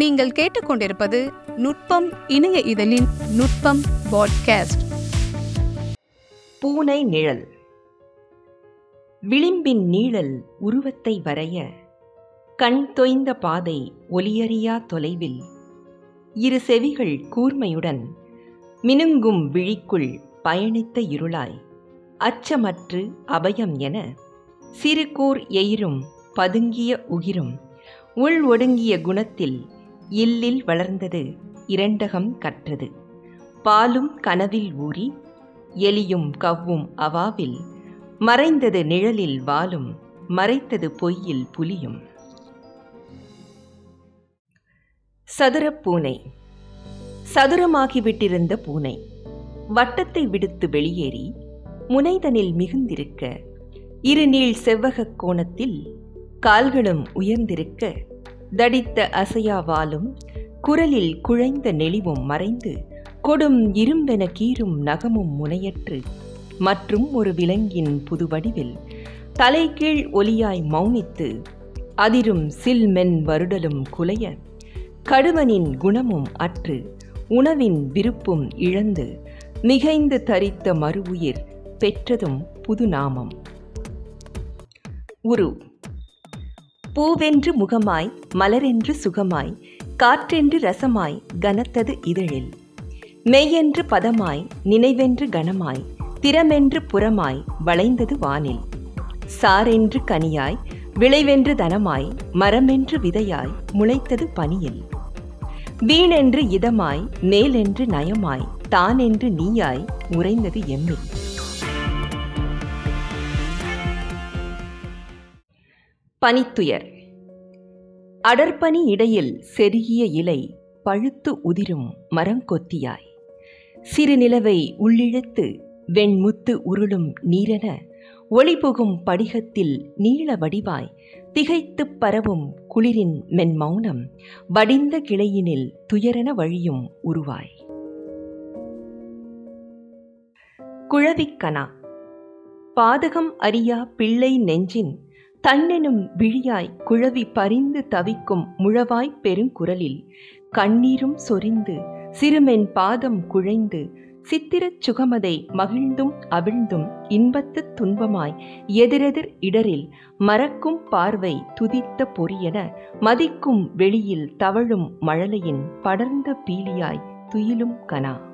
நீங்கள் கேட்டுக்கொண்டிருப்பது நுட்பம் இணைய இதழின் நுட்பம் பாட்காஸ்ட். பூனை நிழல். விளிம்பின் நீழல் உருவத்தை வரைய கண் தொய்ந்த பாதை ஒலியறியா தொலைவில் இரு செவிகள் கூர்மையுடன் மினுங்கும் விழிக்குள் பயணித்த இருளாய் அச்சமற்று அபயம் என சிறுகூர் எயிரும் பதுங்கிய உகிரும் உள் ஒடுங்கிய குணத்தில் இல்லில் வளர்ந்தது இரண்டகம் கற்றது. பாலும் கனவில் ஊறி எலியும் கவ்வும் அவாவில் மறைந்தது நிழலில் வாலும் மறைத்தது பொய்யில் புலியும். சதுரப் பூனை. சதுரமாகிவிட்டிருந்த பூனை வட்டத்தை விடுத்து வெளியேறி முனைதனில் மிகுந்திருக்க இரு நீள் செவ்வகக் கோணத்தில் கால்களும் உயர்ந்திருக்க தடித்த அசையாவாலும் குரலில் குழைந்த நெளிவும் மறைந்து கொடும் இரும்பென கீறும் நகமும் முனையற்று மற்றும் ஒரு விலங்கின் புது வடிவில் தலைகீழ் ஒலியாய் மௌனித்து அதிரும் சில்மென் வருடலும் குலைய கடுவனின் குணமும் அற்று உணவின் விருப்பும் இழந்து மிகைந்து தரித்த மறு உயிர் பெற்றதும் புது நாமம். உரு. பூவென்று முகமாய் மலரென்று சுகமாய் காற்றென்று ரசமாய் கனத்தது இதழில் மெய்யென்று பதமாய் நினைவென்று கனமாய் திறமென்று புறமாய் வளைந்தது வானில் சாரென்று கனியாய் விளைவென்று தனமாய் மரமென்று விதையாய் முளைத்தது பனியில் வீணென்று இதமாய் மேலென்று நயமாய் தானென்று நீயாய் உறைந்தது எம்மில். பனித்துயர். அடர்பனி இடையில் செருகிய இலை பழுத்து உதிரும் மரங்கொத்தியாய் சிறு நிலவை உள்ளிழுத்து வெண்முத்து உருளும் நீரென ஒளிபுகும் படிகத்தில் நீள வடிவாய் திகைத்துப் பரவும் குளிரின் மென்மௌனம் வடிந்த கிளையினில் துயரென வழியும் உருவாய். குழவிக்கனா. பாதகம் அறியா பிள்ளை நெஞ்சின் தன்னெனும் விழியாய் குழவி பறிந்து தவிக்கும் முழவாய்ப் பெருங்குரலில் கண்ணீரும் சொரிந்து சிறுமென் பாதம் குழைந்து சித்திரச் சுகமதை மகிழ்ந்தும் அவிழ்ந்தும் இன்பத்துத் துன்பமாய் எதிரெதிர் இடரில் மறக்கும் பார்வை துதித்த பொறியென மதிக்கும் வெளியில் தவழும் மழலையின் படர்ந்த பீலியாய் துயிலும் கனா.